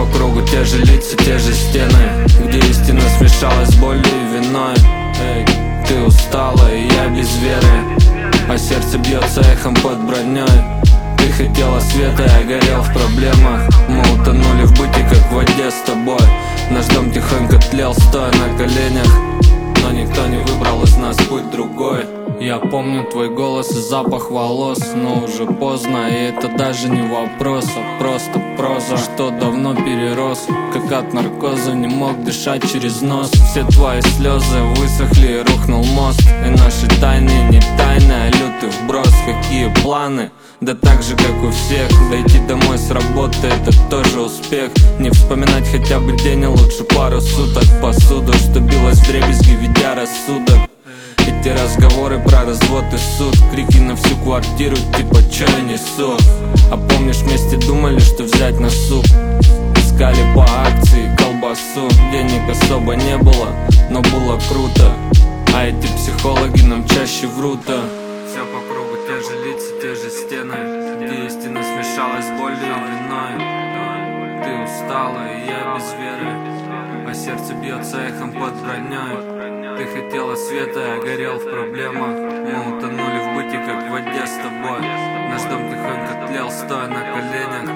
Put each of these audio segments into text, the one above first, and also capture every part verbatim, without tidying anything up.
по кругу те же лица, те же стены, где истина смешалась с болью и виной. Эй, ты устала, и я без веры, а сердце бьется эхом под броней. Ты хотела света, я горел в проблемах. Мы утонули в быте, как в воде с тобой. Наш дом тихонько тлел, стоя на коленях, но никто не выбрал из нас путь другой. Я помню твой голос и запах волос, но уже поздно, и это даже не вопрос, а просто проза, что давно перерос. Как от наркоза не мог дышать через нос. Все твои слезы высохли и рухнул мост. И наши тайны не тайны, а лютый вброс. Какие планы? Да так же, как у всех. Дойти домой с работы — это тоже успех. Не вспоминать хотя бы день, а лучше пару суток. Посуду, что билась вдребезги, ведя рассудок. Эти разговоры про развод и суд, крики на всю квартиру, типа чё я несу. А помнишь, вместе думали, что взять на суп? Искали по акции колбасу. Денег особо не было, но было круто. А эти психологи нам чаще врут. Все по кругу те же лица, те же стены, где истина смешалась с болью и виной. Ты устала, и я без веры, а сердце бьется эхом под броней. Ты хотела света, я горел в проблемах. Мы утонули в быте, как в воде с тобой. Наш дом тихонько тлел, стоя на коленях.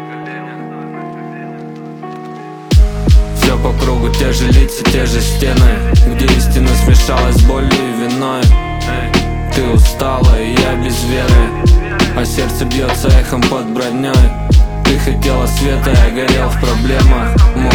Все по кругу те же лица, те же стены, где истина смешалась с болью и виной. Ты устала, и я без веры, а сердце бьется эхом под броней. Ты хотела света, я горел в проблемах.